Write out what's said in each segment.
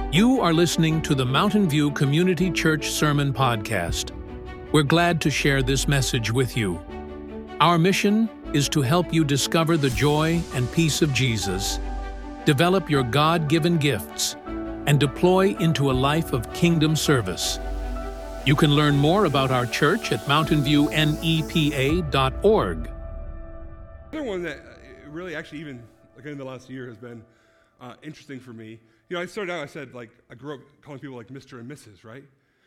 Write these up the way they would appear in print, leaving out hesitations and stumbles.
You are listening to the Mountain View Community Church Sermon Podcast. We're glad to share this message with you. Our mission is to help you discover the joy and peace of Jesus, develop your God-given gifts, and deploy into a life of kingdom service. You can learn more about our church at mountainviewnepa.org. Another one that really actually even in the last year has been interesting for me. You know, I started out, I said, I grew up calling people Mr. and Mrs., right?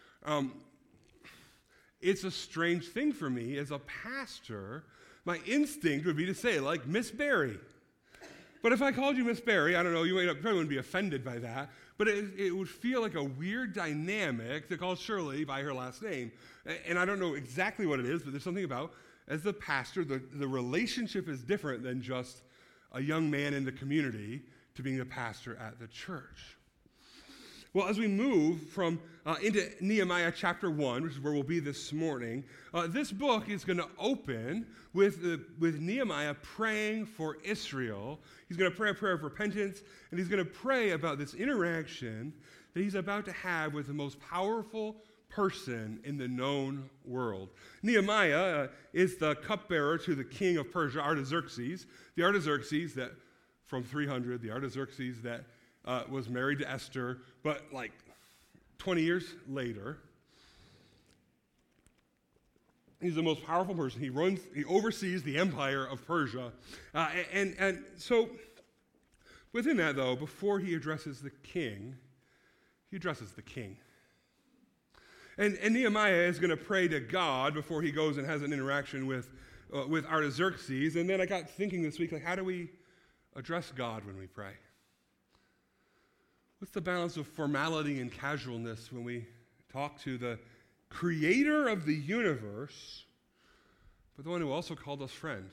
It's a strange thing for me as a pastor. My instinct would be to say, Miss Barry. But if I called you Miss Barry, I don't know, you probably wouldn't be offended by that, but it would feel like a weird dynamic to call Shirley by her last name. And I don't know exactly what it is, but there's something about, as the pastor, the relationship is different than just a young man in the community to being a pastor at the church. Well, as we move from into Nehemiah chapter 1, which is where we'll be this morning, this book is going to open with Nehemiah praying for Israel. He's going to pray a prayer of repentance, and he's going to pray about this interaction that he's about to have with the most powerful person in the known world. Nehemiah is the cupbearer to the king of Persia, Artaxerxes, the Artaxerxes that from 300, the Artaxerxes that was married to Esther, but 20 years later, he's the most powerful person. He oversees the empire of Persia. And so within that, though, before he addresses the king, he addresses the king. And Nehemiah is going to pray to God before he goes and has an interaction with Artaxerxes. And then I got thinking this week, how do we address God when we pray? What's the balance of formality and casualness when we talk to the creator of the universe, but the one who also called us friend?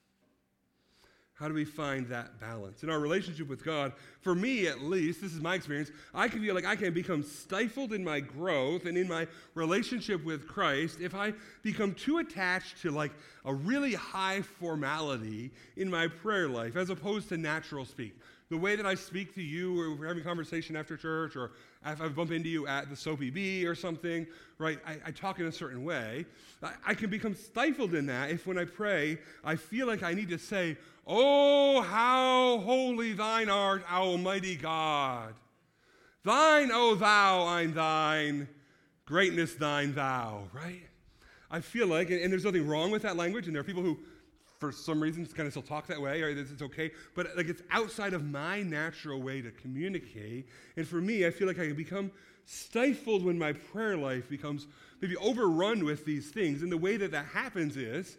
How do we find that balance? In our relationship with God, for me at least, this is my experience, I can feel like I can become stifled in my growth and in my relationship with Christ if I become too attached to a really high formality in my prayer life as opposed to natural speak. The way that I speak to you, or we're having a conversation after church, or if I bump into you at the Soapy Bee or something, right? I talk in a certain way. I can become stifled in that if when I pray, I feel like I need to say, "Oh, how holy thine art, almighty God. Thine, O thou, I'm thine. Greatness thine, thou," right? I feel like, and there's nothing wrong with that language, and there are people who, for some reason, kind of still talk that way, or it's okay, but it's outside of my natural way to communicate. And for me, I feel like I can become stifled when my prayer life becomes maybe overrun with these things. And the way that happens is,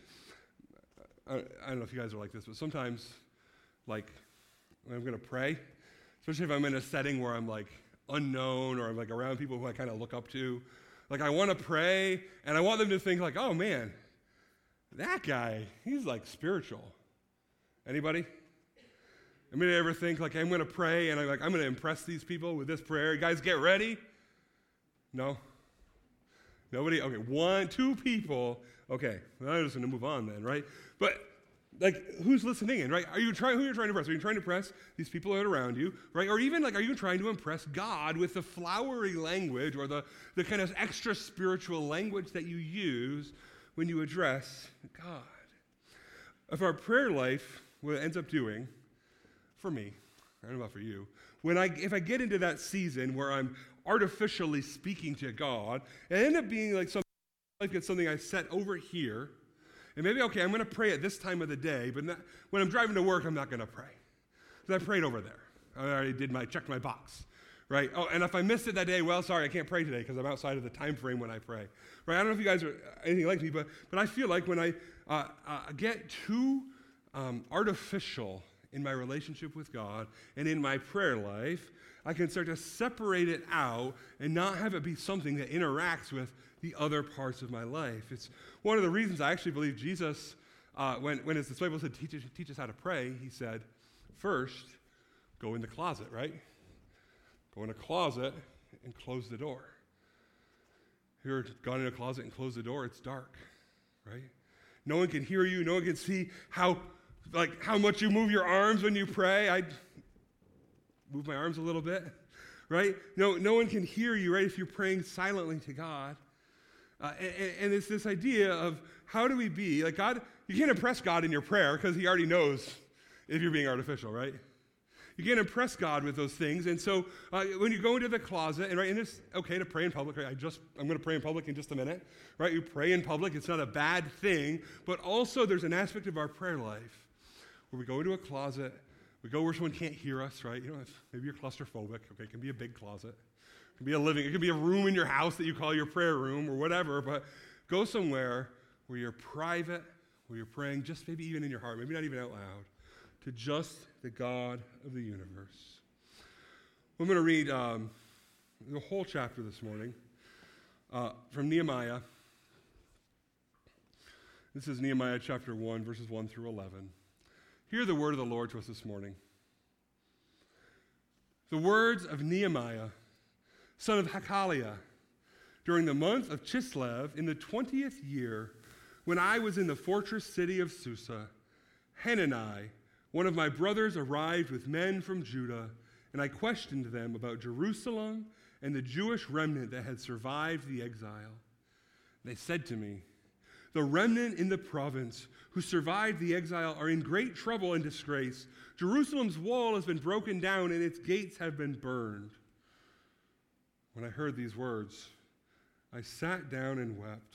I don't know if you guys are like this, but sometimes, when I'm going to pray, especially if I'm in a setting where I'm unknown, or I'm around people who I kind of look up to, I want to pray, and I want them to think oh man, that guy, he's spiritual. Anybody? I mean, ever think I'm going to pray and I'm going to impress these people with this prayer? You guys get ready? No? Nobody? Okay, 1, 2 people. Okay, well, I'm just going to move on then, right? But who's listening in, right? Who are you trying to impress? Are you trying to impress these people that are around you, right? Or even are you trying to impress God with the flowery language or the kind of extra spiritual language that you use when you address God? If our prayer life, what it ends up doing, for me, I don't know about for you, if I get into that season where I'm artificially speaking to God, it ends up being something I set over here, and maybe, okay, I'm going to pray at this time of the day, but when I'm driving to work, I'm not going to pray. Because I prayed over there. I already checked my box. Right? Oh, and if I missed it that day, well, sorry, I can't pray today because I'm outside of the time frame when I pray. Right? I don't know if you guys are anything like me, but I feel like when I get too artificial in my relationship with God and in my prayer life, I can start to separate it out and not have it be something that interacts with the other parts of my life. It's one of the reasons I actually believe Jesus, when his disciples said, teach us how to pray, he said, first, go in the closet, right? Go in a closet and close the door. If you're gone in a closet and closed the door, it's dark, right? No one can hear you. No one can see how much you move your arms when you pray. I move my arms a little bit, right? No one can hear you, right, if you're praying silently to God. And it's this idea of how do we be? Like God, you can't impress God in your prayer because he already knows if you're being artificial, right? You can't impress God with those things. And so when you go into the closet, and it's okay to pray in public. Right? I'm going to pray in public in just a minute. Right? You pray in public. It's not a bad thing. But also there's an aspect of our prayer life where we go into a closet. We go where someone can't hear us, right? Maybe you're claustrophobic. Okay, it can be a big closet. It can be it can be a room in your house that you call your prayer room or whatever. But go somewhere where you're private, where you're praying just maybe even in your heart, maybe not even out loud, to just the God of the universe. I'm going to read the whole chapter this morning from Nehemiah. This is Nehemiah chapter 1, verses 1 through 11. Hear the word of the Lord to us this morning. The words of Nehemiah, son of Hakaliah, during the month of Chislev in the 20th year, when I was in the fortress city of Susa, Hanani, one of my brothers, arrived with men from Judah, and I questioned them about Jerusalem and the Jewish remnant that had survived the exile. They said to me, "The remnant in the province who survived the exile are in great trouble and disgrace. Jerusalem's wall has been broken down and its gates have been burned." When I heard these words, I sat down and wept.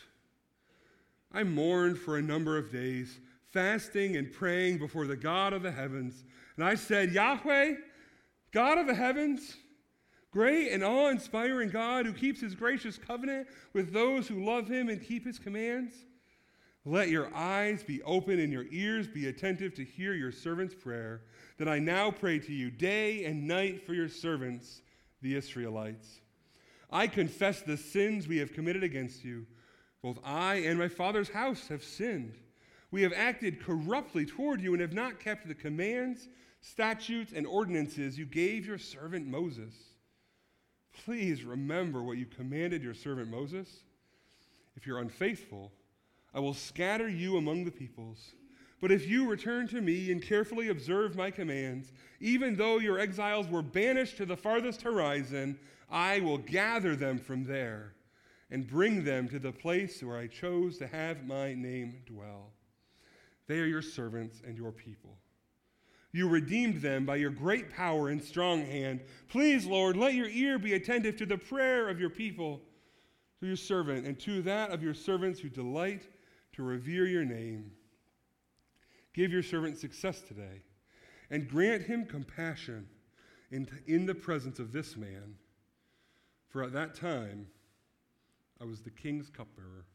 I mourned for a number of days, fasting and praying before the God of the heavens. And I said, "Yahweh, God of the heavens, great and awe-inspiring God who keeps his gracious covenant with those who love him and keep his commands, let your eyes be open and your ears be attentive to hear your servant's prayer, that I now pray to you day and night for your servants, the Israelites. I confess the sins we have committed against you. Both I and my father's house have sinned. We have acted corruptly toward you and have not kept the commands, statutes, and ordinances you gave your servant Moses. Please remember what you commanded your servant Moses. If you're unfaithful, I will scatter you among the peoples. But if you return to me and carefully observe my commands, even though your exiles were banished to the farthest horizon, I will gather them from there and bring them to the place where I chose to have my name dwell. They are your servants and your people. You redeemed them by your great power and strong hand. Please, Lord, let your ear be attentive to the prayer of your people, to your servant, and to that of your servants who delight to revere your name. Give your servant success today, and grant him compassion in the presence of this man. For at that time, I was the king's cupbearer.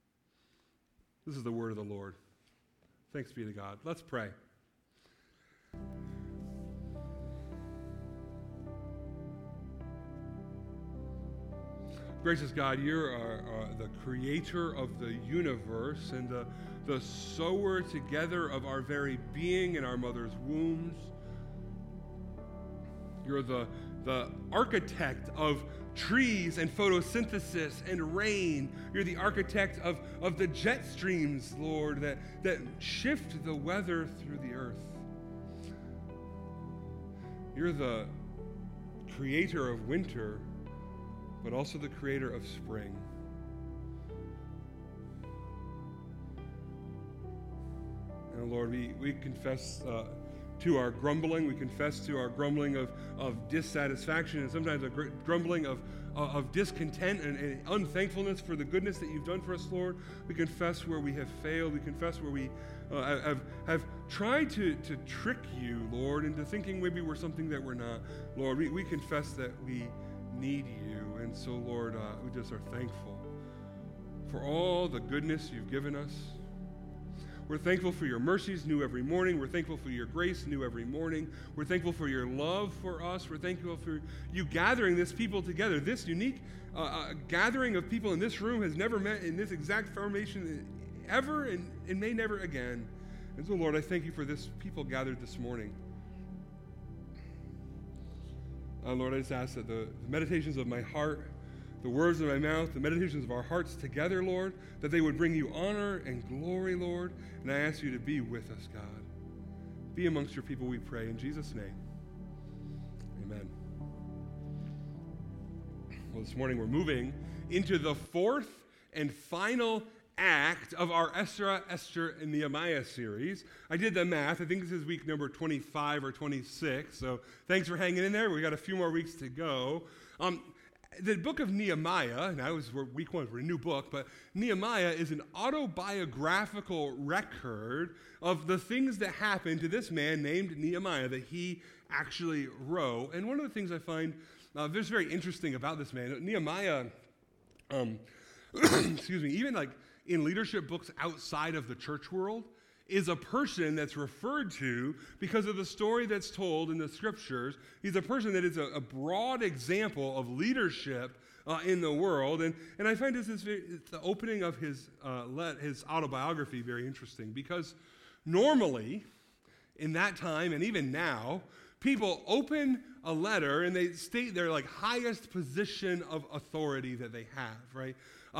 This is the word of the Lord. Thanks be to God. Let's pray. Gracious God, you are the creator of the universe and the sower together of our very being in our mother's wombs. You're the architect of trees and photosynthesis and rain. You're the architect of the jet streams, Lord, that shift the weather through the earth. You're the creator of winter, but also the creator of spring. And Lord, we confess to our grumbling. We confess to our grumbling of dissatisfaction and sometimes a grumbling of discontent and unthankfulness for the goodness that you've done for us, Lord. We confess where we have failed. We confess where we have tried to trick you, Lord, into thinking maybe we're something that we're not. Lord, we confess that we need you. And so, Lord, we just are thankful for all the goodness you've given us. We're thankful for your mercies new every morning. We're thankful for your grace new every morning. We're thankful for your love for us. We're thankful for you gathering this people together. This unique gathering of people in this room has never met in this exact formation ever and may never again. And so, Lord, I thank you for this people gathered this morning. Lord, I just ask that the meditations of my heart, the words of my mouth, the meditations of our hearts together, Lord, that they would bring you honor and glory, Lord. And I ask you to be with us, God. Be amongst your people, we pray. In Jesus' name, amen. Well, this morning we're moving into the fourth and final act of our Esther, and Nehemiah series. I did the math. I think this is week number 25 or 26, so thanks for hanging in there. We got a few more weeks to go. The book of Nehemiah, now we're week one, we're a new book, but Nehemiah is an autobiographical record of the things that happened to this man named Nehemiah that he actually wrote. And one of the things I find that's very interesting about this man, Nehemiah, excuse me, even like in leadership books outside of the church world, is a person that's referred to because of the story that's told in the scriptures. He's a person that is a broad example of leadership in the world. And I find the opening of his autobiography very interesting because normally in that time and even now, people open a letter and they state their like highest position of authority that they have, right?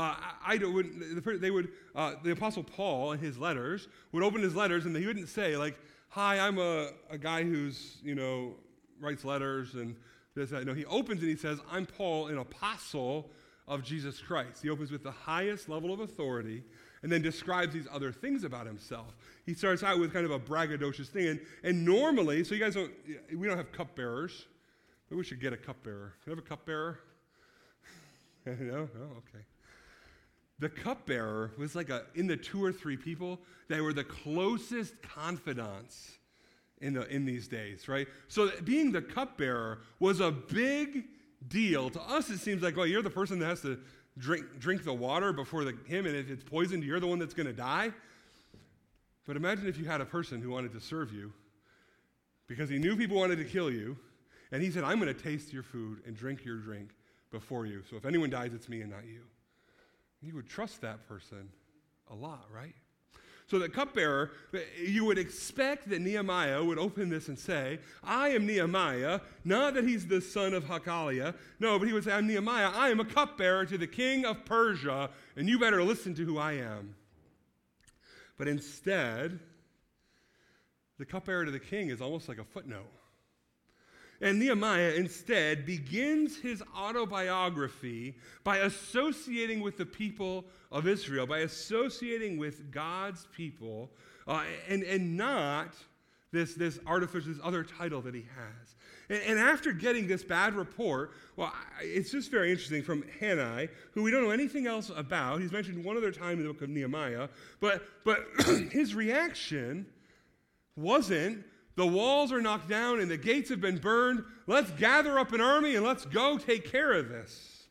The Apostle Paul in his letters would open his letters and he wouldn't say like, "Hi, I'm a guy who's writes letters and this that." No, he opens and he says, "I'm Paul, an apostle of Jesus Christ." He opens with the highest level of authority and then describes these other things about himself. He starts out with kind of a braggadocious thing, and normally, so we don't have cupbearers, but we should get a cupbearer. Do you have a cupbearer? No? Oh, okay. The cupbearer was like in the 2 or 3 people that were the closest confidants in these days, right? So being the cupbearer was a big deal. To us, it seems like, well, you're the person that has to drink the water before him, and if it's poisoned, you're the one that's going to die. But imagine if you had a person who wanted to serve you because he knew people wanted to kill you, and he said, "I'm going to taste your food and drink your drink before you. So if anyone dies, it's me and not you." You would trust that person a lot, right? So the cupbearer, you would expect that Nehemiah would open this and say, "I am Nehemiah," not that he's the son of Hakaliah. No, but he would say, "I'm Nehemiah. I am a cupbearer to the king of Persia, and you better listen to who I am." But instead, the cupbearer to the king is almost like a footnote. And Nehemiah instead begins his autobiography by associating with the people of Israel, by associating with God's people, and not this other title that he has. And after getting this bad report, well, it's just very interesting from Hanai, who we don't know anything else about. He's mentioned one other time in the book of Nehemiah, but his reaction wasn't, "The walls are knocked down and the gates have been burned. Let's gather up an army and let's go take care of this."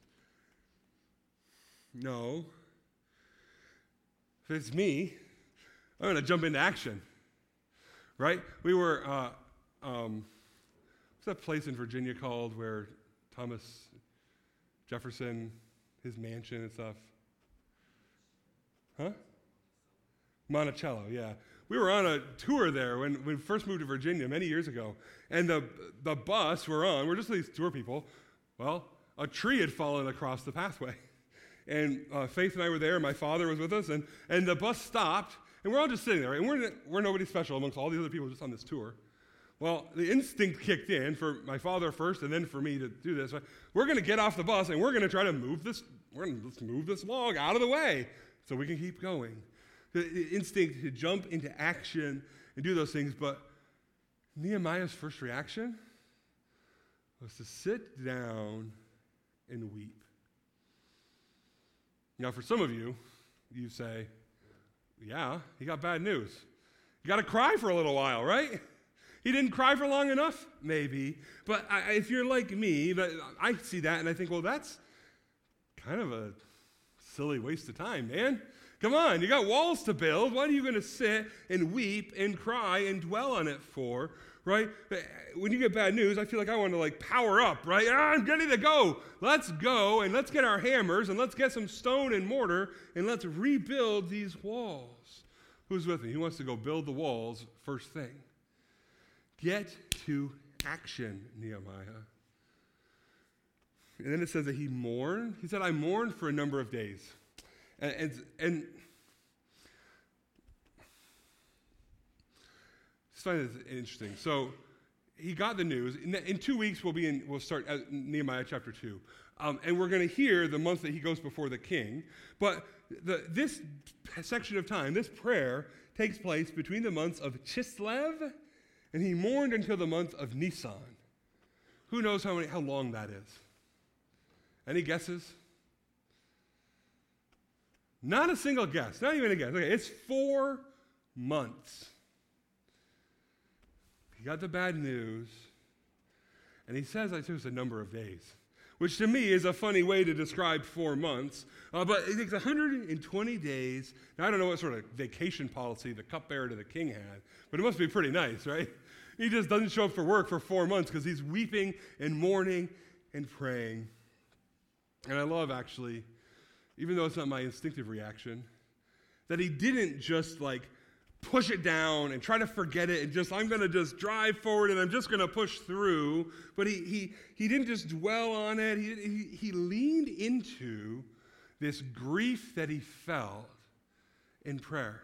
No. If it's me, I'm going to jump into action. Right? We were, what's that place in Virginia called where Thomas Jefferson, his mansion and stuff? Huh? Monticello, yeah. We were on a tour there when we first moved to Virginia many years ago, and the bus we're just these tour people. Well, a tree had fallen across the pathway, and Faith and I were there. My father was with us, and the bus stopped, and we're all just sitting there, and we're nobody special amongst all the other people just on this tour. Well, the instinct kicked in for my father first, and then for me to do this. We're going to get off the bus, and we're going to try to move this. Let's move this log out of the way so we can keep going. The instinct to jump into action and do those things, but Nehemiah's first reaction was to sit down and weep. Now, for some of you, you say, "Yeah, he got bad news. You got to cry for a little while, right? He didn't cry for long enough? Maybe. But if you're like me, I see that and I think, well, that's kind of a silly waste of time, man. Come on, you got walls to build. What are you going to sit and weep and cry and dwell on it for, right? When you get bad news, I feel like I want to power up, right? I'm ready to go. Let's go and let's get our hammers and let's get some stone and mortar and let's rebuild these walls. Who's with me? Who wants to go build the walls first thing? Get to action, Nehemiah. And then it says that he mourned. He said, "I mourned for a number of days." And just find this interesting. So he got the news. In 2 weeks, we'll start at Nehemiah chapter 2. And we're going to hear the month that he goes before the king. But this section of time, this prayer, takes place between the months of Chislev, and he mourned until the month of Nisan. Who knows how long that is? Any guesses? Not a single guess. Not even a guess. Okay, it's 4 months. He got the bad news, and he says it took a number of days, which to me is a funny way to describe 4 months. But it takes 120 days. Now, I don't know what sort of vacation policy the cupbearer to the king had, but it must be pretty nice, right? He just doesn't show up for work for 4 months because he's weeping and mourning and praying. And I love, actually, even though it's not my instinctive reaction, that he didn't just push it down and try to forget it and I'm going to just drive forward and I'm just going to push through. But he didn't just dwell on it. He leaned into this grief that he felt in prayer.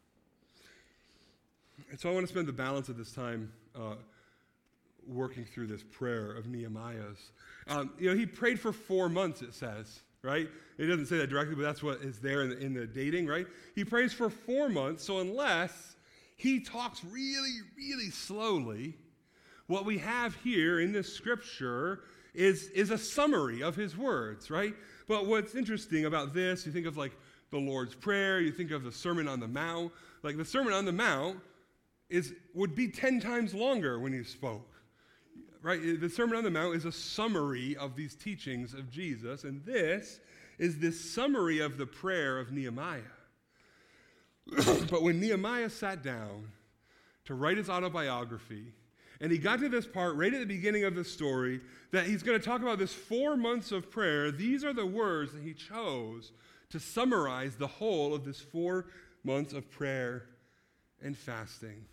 And so I want to spend the balance of this time working through this prayer of Nehemiah's. He prayed for 4 months, it says, right? It doesn't say that directly, but that's what is there in the dating, right? He prays for 4 months, so unless he talks really, really slowly, what we have here in this scripture is a summary of his words, right? But what's interesting about this, you think of the Lord's Prayer, you think of the Sermon on the Mount. The Sermon on the Mount would be 10 times longer when he spoke. Right? The Sermon on the Mount is a summary of these teachings of Jesus, and this is this summary of the prayer of Nehemiah. But when Nehemiah sat down to write his autobiography, and he got to this part right at the beginning of the story that he's going to talk about this 4 months of prayer, these are the words that he chose to summarize the whole of this 4 months of prayer and fasting.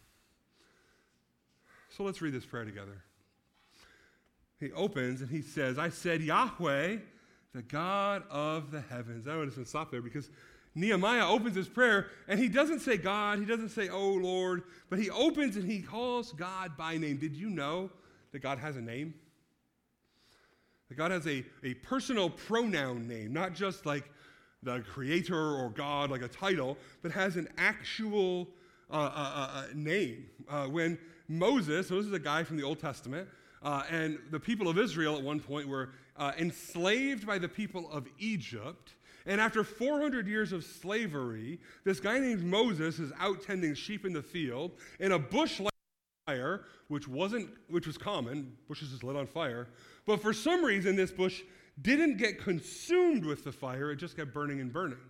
So let's read this prayer together. He opens and he says, I said, Yahweh, the God of the heavens. I want to stop there because Nehemiah opens his prayer and he doesn't say God, he doesn't say, oh Lord, but he opens and he calls God by name. Did you know that God has a name? That God has a personal pronoun name, not just the creator or God, like a title, but has an actual name. When Moses, so this is a guy from the Old Testament, and the people of Israel at one point were enslaved by the people of Egypt. And after 400 years of slavery, this guy named Moses is out tending sheep in the field, and a bush lights on fire, which was common. Bushes just lit on fire. But for some reason, this bush didn't get consumed with the fire. It just kept burning and burning.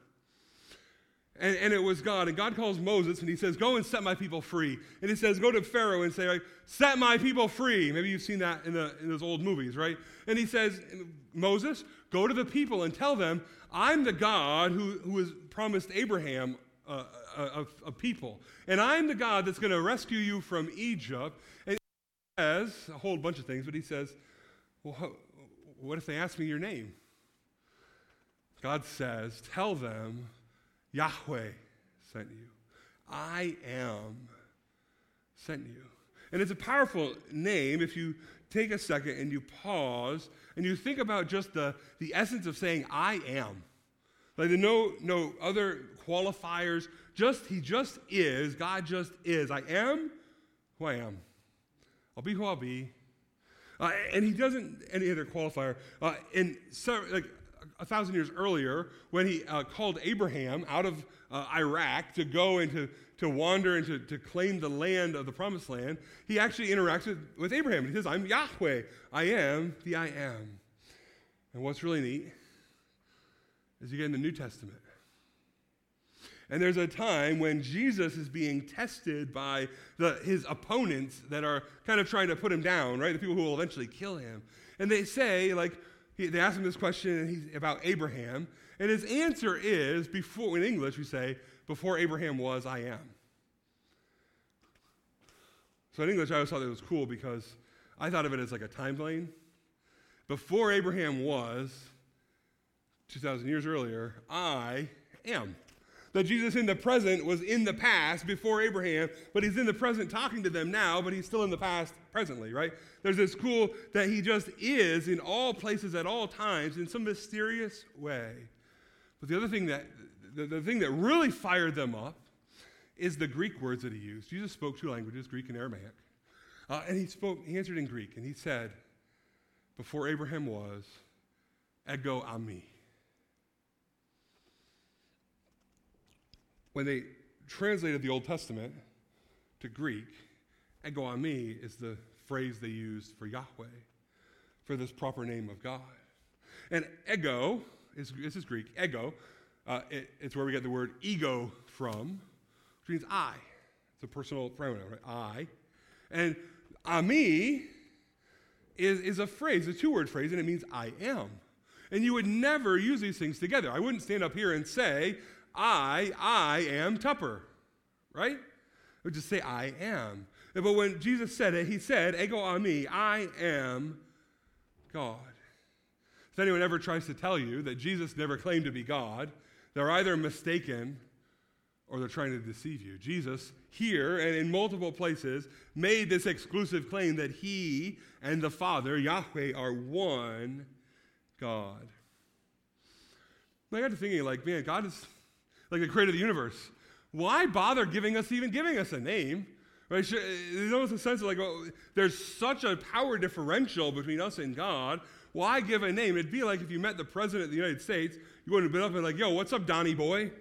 And it was God. And God calls Moses, and he says, go and set my people free. And he says, go to Pharaoh and say, set my people free. Maybe you've seen that in those old movies, right? And he says, Moses, go to the people and tell them, I'm the God who has promised Abraham a people. And I'm the God that's going to rescue you from Egypt. And he says a whole bunch of things, but he says, well, what if they ask me your name? God says, tell them, Yahweh sent you. I am sent you. And it's a powerful name if you take a second and you pause and you think about just the essence of saying, I am. Like there's no other qualifiers. He just is. God just is. I am who I am. I'll be who I'll be. And he doesn't any other qualifier. And so, 1,000 years earlier, when he called Abraham out of Iraq to go and to wander and to claim the land of the promised land, he actually interacts with Abraham. He says, I'm Yahweh. I am the I am. And what's really neat is you get in the New Testament. And there's a time when Jesus is being tested by his opponents that are kind of trying to put him down, right? The people who will eventually kill him. And they say, they ask him this question about Abraham, and his answer is, in English we say, before Abraham was, I am. So in English I always thought that was cool because I thought of it as like a timeline. Before Abraham was, 2,000 years earlier, I am. That Jesus in the present was in the past before Abraham, but he's in the present talking to them now, but he's still in the past presently, right? There's this cool that he just is in all places at all times in some mysterious way. But the other thing the thing that really fired them up is the Greek words that he used. Jesus spoke two languages, Greek and Aramaic. And he answered in Greek, and he said, before Abraham was, ego ami. When they translated the Old Testament to Greek, ego ami is the phrase they used for Yahweh, for this proper name of God. And ego, this is Greek, ego, it's where we get the word ego from, which means I. It's a personal pronoun, right? I. And ami is a phrase, a two-word phrase, and it means I am. And you would never use these things together. I wouldn't stand up here and say, I am Tupper, right? I would just say, I am. But when Jesus said it, he said, ego ami, I am God. If anyone ever tries to tell you that Jesus never claimed to be God, they're either mistaken or they're trying to deceive you. Jesus, here and in multiple places, made this exclusive claim that he and the Father, Yahweh, are one God. I got to thinking, man, God is like the creator of the universe. Why bother giving us a name? Right? There's almost a sense of there's such a power differential between us and God. Why give a name? It'd be like if you met the President of the United States, you wouldn't have been up and yo, what's up, Donnie boy?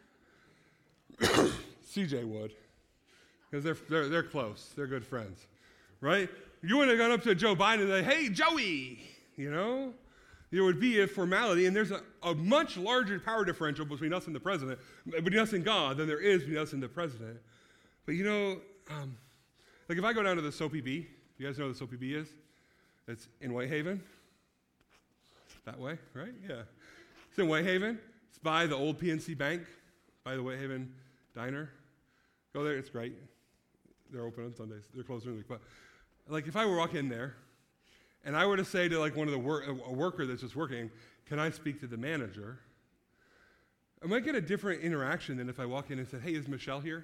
CJ would, because they're close. They're good friends, right? You wouldn't have gone up to Joe Biden and say, hey, Joey, There would be a formality, and there's a much larger power differential between us and the president, between us and God, than there is between us and the president. But if I go down to the Soapy Bee, you guys know what the Soapy Bee is? It's in Whitehaven. That way, right? Yeah. It's in Whitehaven. It's by the old PNC Bank, by the Whitehaven Diner. Go there, it's great. They're open on Sundays. They're closed during the week. But if I were walking in there, and I were to say to one of a worker that's just working, can I speak to the manager? I might get a different interaction than if I walk in and said, hey, is Michelle here?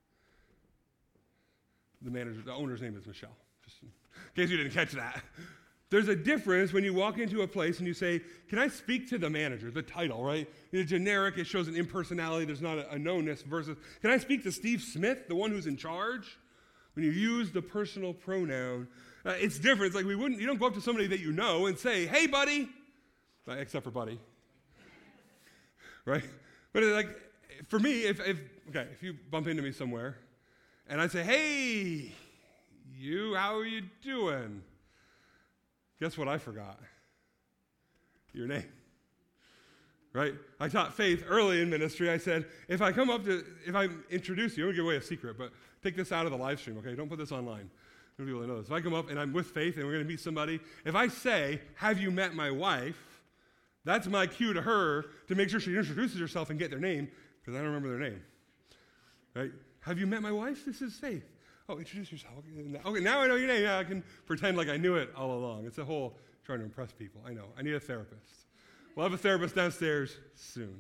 The owner's name is Michelle, just in case you didn't catch that. There's a difference when you walk into a place and you say, can I speak to the manager, the title, right? It's generic, it shows an impersonality, there's not a knownness versus, can I speak to Steve Smith, the one who's in charge? When you use the personal pronoun, it's different. It's like you don't go up to somebody that you know and say, hey, buddy, except for buddy, right? But for me, if you bump into me somewhere and I say, hey, how are you doing? Guess what I forgot? Your name, right? I taught Faith early in ministry. I said, if I introduce you, I'm going to give away a secret, but take this out of the live stream, okay? Don't put this online. No people know this. If I come up and I'm with Faith and we're going to meet somebody, if I say, have you met my wife? That's my cue to her to make sure she introduces herself and get their name, because I don't remember their name, right? Have you met my wife? This is Faith. Oh, introduce yourself. Okay, now I know your name. Yeah, I can pretend like I knew it all along. It's a whole trying to impress people. I know. I need a therapist. We'll have a therapist downstairs soon.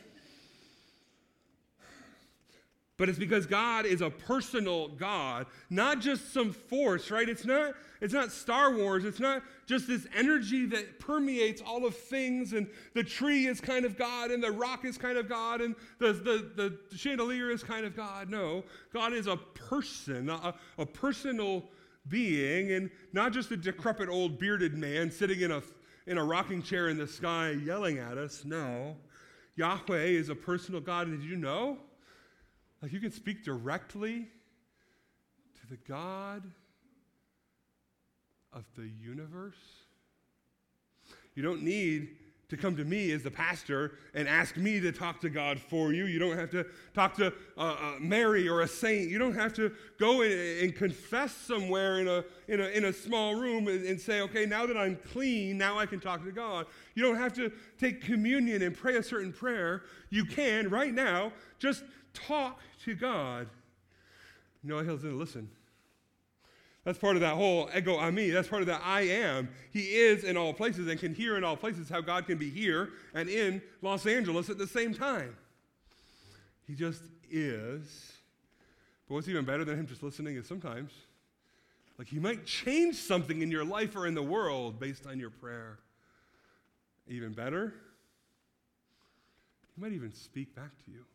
But it's because God is a personal God, not just some force, right? It's not Star Wars. It's not just this energy that permeates all of things, and the tree is kind of God, and the rock is kind of God, and the chandelier is kind of God. No, God is a person, a personal being, and not just a decrepit old bearded man sitting in a rocking chair in the sky yelling at us. No, Yahweh is a personal God. And did you know? You can speak directly to the God of the universe. You don't need to come to me as the pastor and ask me to talk to God for you. You don't have to talk to Mary or a saint. You don't have to go and confess somewhere in a small room and say, okay, now that I'm clean, now I can talk to God. You don't have to take communion and pray a certain prayer. You can, right now, just talk to God. Noah Hill's going to listen. That's part of that whole ego ami. That's part of that I am. He is in all places and can hear in all places. How God can be here and in Los Angeles at the same time. He just is. But what's even better than him just listening is sometimes Like he might change something in your life or in the world based on your prayer. Even better, he might even speak back to you.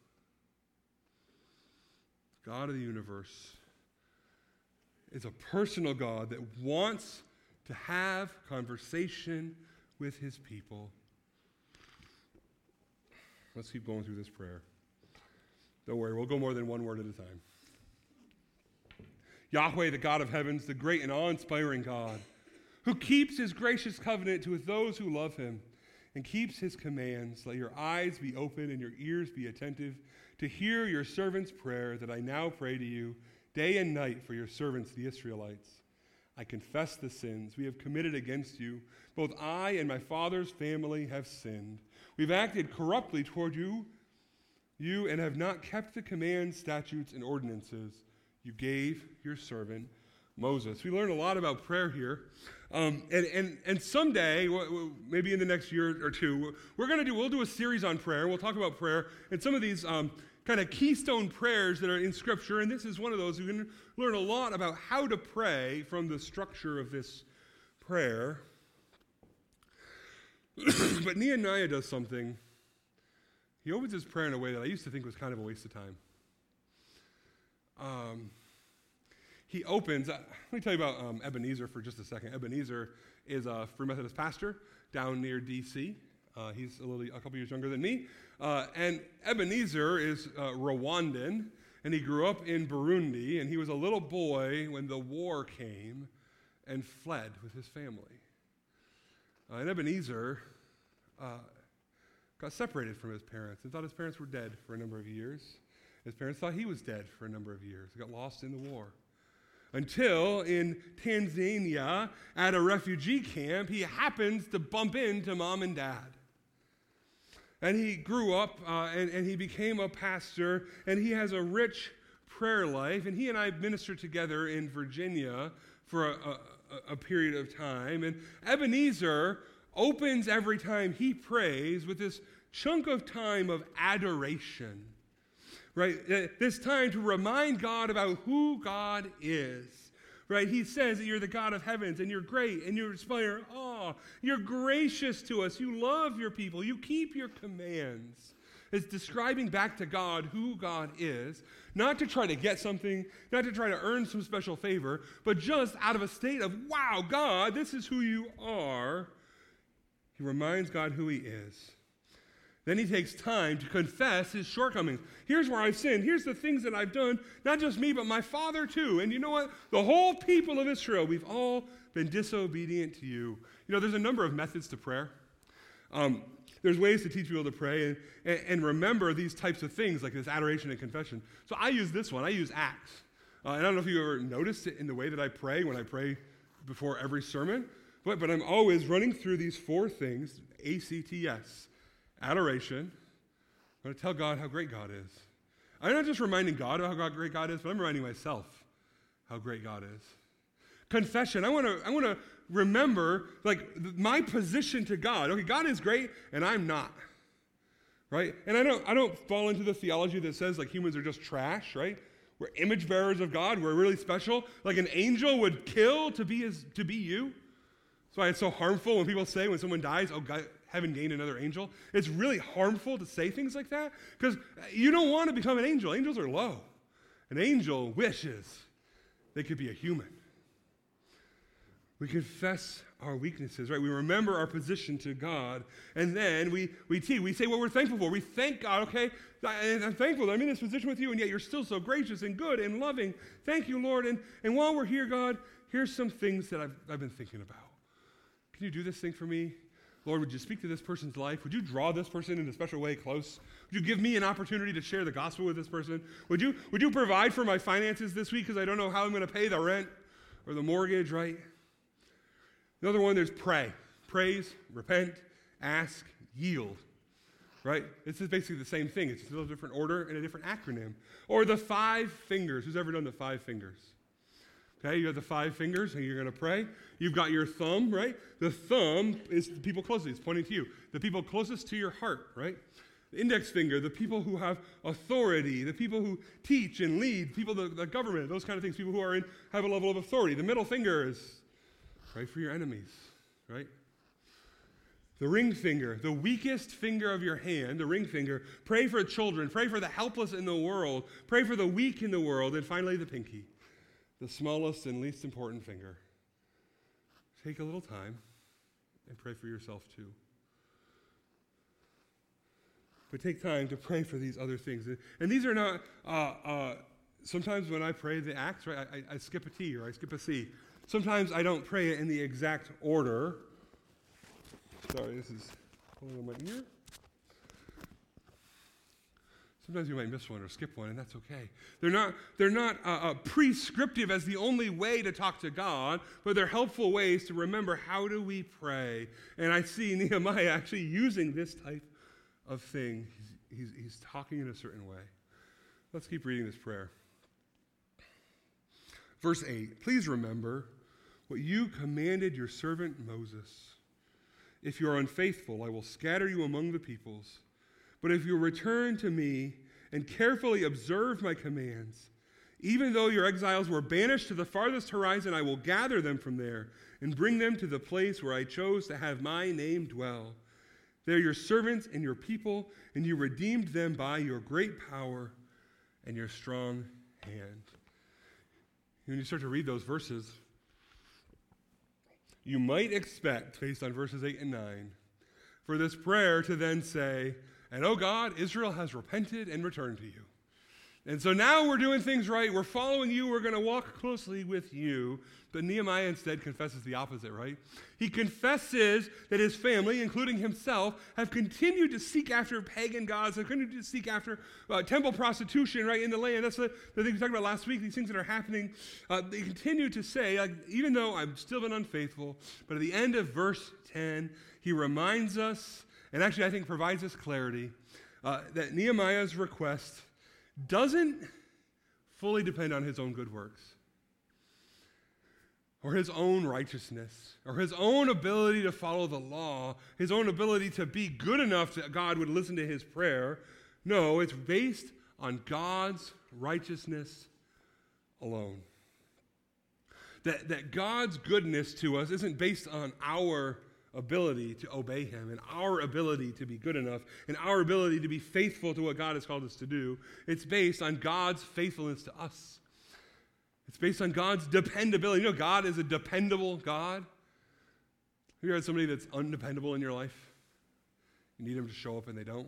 God of the universe is a personal God that wants to have conversation with his people. Let's keep going through this prayer. Don't worry, we'll go more than one word at a time. Yahweh, the God of heavens, the great and awe-inspiring God, who keeps his gracious covenant with those who love him and keeps his commands, let your eyes be open and your ears be attentive to hear your servant's prayer that I now pray to you day and night for your servants, the Israelites. I confess the sins we have committed against you. Both I and my father's family have sinned. We've acted corruptly toward you and have not kept the commands, statutes, and ordinances you gave your servant Moses. We learned a lot about prayer here. And someday, maybe in the next year or two, we'll do a series on prayer. We'll talk about prayer and some of these kind of keystone prayers that are in Scripture. And this is one of those. We can learn a lot about how to pray from the structure of this prayer. But Nehemiah does something. He opens his prayer in a way that I used to think was kind of a waste of time. He opens, let me tell you about Ebenezer for just a second. Ebenezer is a Free Methodist pastor down near D.C. He's a couple years younger than me. And Ebenezer is Rwandan, and he grew up in Burundi, and he was a little boy when the war came and fled with his family. And Ebenezer got separated from his parents and thought his parents were dead for a number of years. His parents thought he was dead for a number of years. He got lost in the war. Until in Tanzania, at a refugee camp, he happens to bump into mom and dad. And he grew up and he became a pastor, and he has a rich prayer life. And he and I ministered together in Virginia for a period of time. And Ebenezer opens every time he prays with this chunk of time of adoration. Right? This time to remind God about who God is. Right? He says that you're the God of heavens and you're great and you inspire awe. You're gracious to us. You love your people. You keep your commands. It's describing back to God who God is, not to try to get something, not to try to earn some special favor, but just out of a state of, wow, God, this is who you are. He reminds God who he is. Then he takes time to confess his shortcomings. Here's where I've sinned. Here's the things that I've done. Not just me, but my father too. And you know what? The whole people of Israel, we've all been disobedient to you. You know, there's a number of methods to prayer. There's ways to teach people to pray and remember these types of things like this adoration and confession. So I use this one. I use Acts. And I don't know if you ever noticed it in the way that I pray when I pray before every sermon, but I'm always running through these four things, ACTS. Adoration. I'm going to tell God how great God is. I'm not just reminding God about how great God is, but I'm reminding myself how great God is. Confession. I want to remember like my position to God. Okay, God is great and I'm not. Right? And I don't fall into the theology that says like humans are just trash, right? We're image bearers of God. We're really special. Like an angel would kill to be you. That's why it's so harmful when people say when someone dies, oh, God, heaven gained another angel. It's really harmful to say things like that because you don't want to become an angel. Angels are low. An angel wishes they could be a human. We confess our weaknesses, right? We remember our position to God, and then we say what we're thankful for. We thank God, okay? I'm thankful that I'm in this position with you, and yet you're still so gracious and good and loving. Thank you, Lord. And while we're here, God, here's some things that I've been thinking about. Can you do this thing for me? Lord, would you speak to this person's life? Would you draw this person in a special way close? Would you give me an opportunity to share the gospel with this person? Would you provide for my finances this week because I don't know how I'm going to pay the rent or the mortgage, right? Another one, there's pray. Praise, repent, ask, yield, right? This is basically the same thing. It's just a little different order and a different acronym. Or the 5 fingers. Who's ever done the 5 fingers? Okay, you have the 5 fingers, and you're going to pray. You've got your thumb, right? The thumb is the people closest. It's pointing to you. The people closest to your heart, right? The index finger, the people who have authority, the people who teach and lead, people, the government, those kind of things, people who have a level of authority. The middle finger is pray for your enemies, right? The ring finger, the weakest finger of your hand, the ring finger, pray for children, pray for the helpless in the world, pray for the weak in the world, and finally the pinky, the smallest and least important finger. Take a little time and pray for yourself too. But take time to pray for these other things. And these are not, sometimes when I pray the acts, right, I skip a T or I skip a C. Sometimes I don't pray it in the exact order. Sorry, this is pulling on my ear. Sometimes you might miss one or skip one, and that's okay. They're not prescriptive as the only way to talk to God, but they're helpful ways to remember how do we pray. And I see Nehemiah actually using this type of thing. He's talking in a certain way. Let's keep reading this prayer. Verse 8, please remember what you commanded your servant Moses. If you are unfaithful, I will scatter you among the peoples. But if you return to me and carefully observe my commands, even though your exiles were banished to the farthest horizon, I will gather them from there and bring them to the place where I chose to have my name dwell. They are your servants and your people, and you redeemed them by your great power and your strong hand. When you start to read those verses, you might expect, based on verses 8 and 9, for this prayer to then say, and oh God, Israel has repented and returned to you. And so now we're doing things right. We're following you. We're going to walk closely with you. But Nehemiah instead confesses the opposite, right? He confesses that his family, including himself, have continued to seek after pagan gods, have continued to seek after temple prostitution, right, in the land. That's the thing we talked about last week, these things that are happening. They continue to say, even though I've still been unfaithful, but at the end of verse 10, he reminds us, and actually I think provides us clarity, that Nehemiah's request doesn't fully depend on his own good works or his own righteousness or his own ability to follow the law, his own ability to be good enough that God would listen to his prayer. No, it's based on God's righteousness alone. That God's goodness to us isn't based on our ability to obey him and our ability to be good enough and our ability to be faithful to what God has called us to do. It's based on God's faithfulness to us. It's based on God's dependability. You know, God is a dependable God. Have you had somebody that's undependable in your life? You need them to show up and they don't.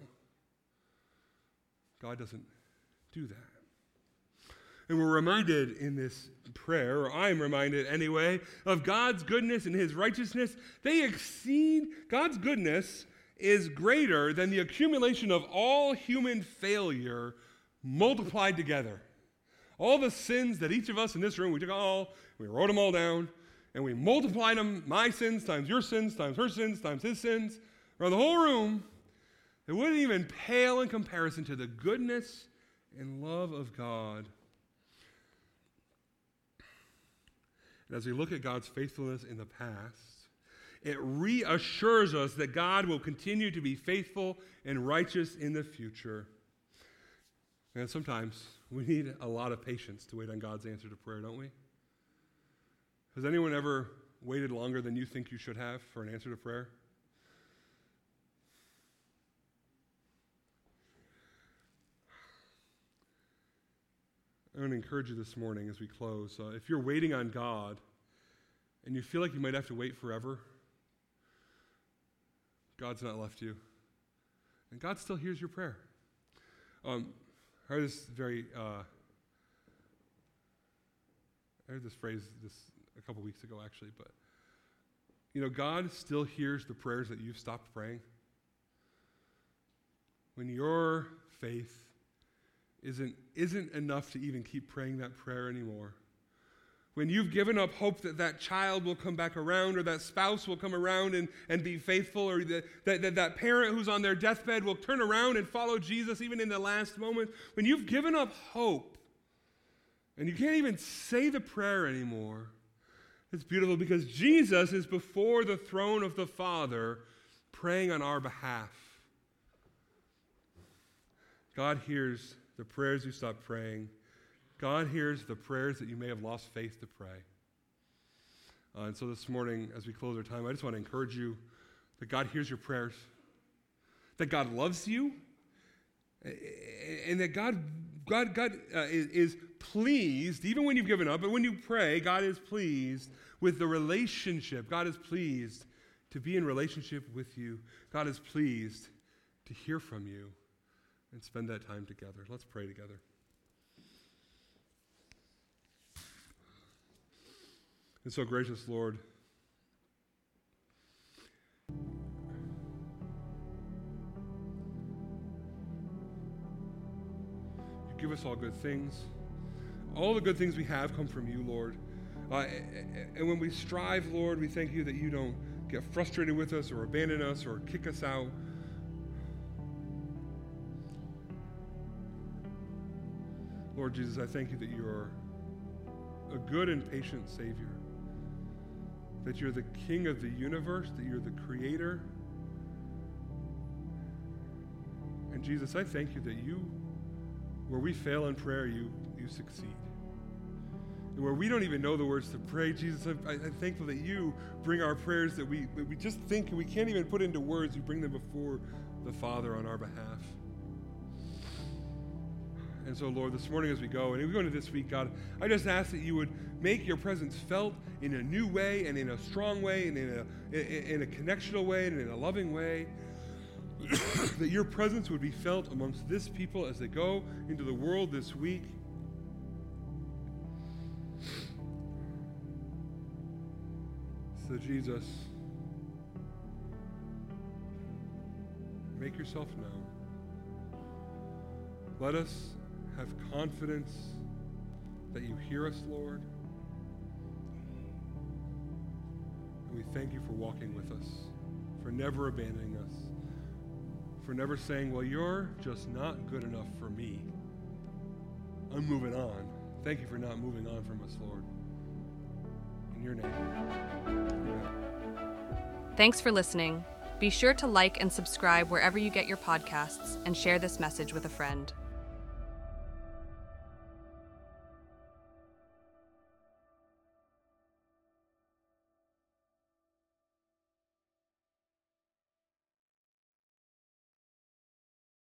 God doesn't do that. And we're reminded in this prayer, or I'm reminded anyway, of God's goodness and his righteousness. They exceed, God's goodness is greater than the accumulation of all human failure multiplied together. All the sins that each of us in this room, we wrote them all down, and we multiplied them, my sins times your sins times her sins times his sins, around the whole room. It wouldn't even pale in comparison to the goodness and love of God. And as we look at God's faithfulness in the past, it reassures us that God will continue to be faithful and righteous in the future. And sometimes we need a lot of patience to wait on God's answer to prayer, don't we? Has anyone ever waited longer than you think you should have for an answer to prayer? I want to encourage you this morning as we close. If you're waiting on God and you feel like you might have to wait forever, God's not left you. And God still hears your prayer. I heard this phrase a couple weeks ago, actually, but God still hears the prayers that you've stopped praying. When your faith isn't enough to even keep praying that prayer anymore. When you've given up hope that child will come back around, or that spouse will come around and be faithful, or that parent who's on their deathbed will turn around and follow Jesus even in the last moment. When you've given up hope and you can't even say the prayer anymore, it's beautiful because Jesus is before the throne of the Father praying on our behalf. God hears the prayers you stopped praying. God hears the prayers that you may have lost faith to pray. And so this morning, as we close our time, I just want to encourage you that God hears your prayers, that God loves you, and that God is pleased, even when you've given up, but when you pray, God is pleased with the relationship. God is pleased to be in relationship with you. God is pleased to hear from you and spend that time together. Let's pray together. And so, gracious Lord, you give us all good things. All the good things we have come from you, Lord. And when we strive, Lord, we thank you that you don't get frustrated with us or abandon us or kick us out. Lord Jesus, I thank you that you're a good and patient Savior, that you're the King of the universe, that you're the Creator. And Jesus, I thank you that you, where we fail in prayer, you succeed. And where we don't even know the words to pray, Jesus, I'm thankful that you bring our prayers that we just think we can't even put into words. You bring them before the Father on our behalf. And so, Lord, this morning as we go, and we go into this week, God, I just ask that you would make your presence felt in a new way and in a strong way and in a connectional way and in a loving way. That your presence would be felt amongst this people as they go into the world this week. So, Jesus, make yourself known. Let us have confidence that you hear us, Lord. And we thank you for walking with us, for never abandoning us, for never saying, well, you're just not good enough for me. I'm moving on. Thank you for not moving on from us, Lord. In your name. Amen. Thanks for listening. Be sure to like and subscribe wherever you get your podcasts and share this message with a friend.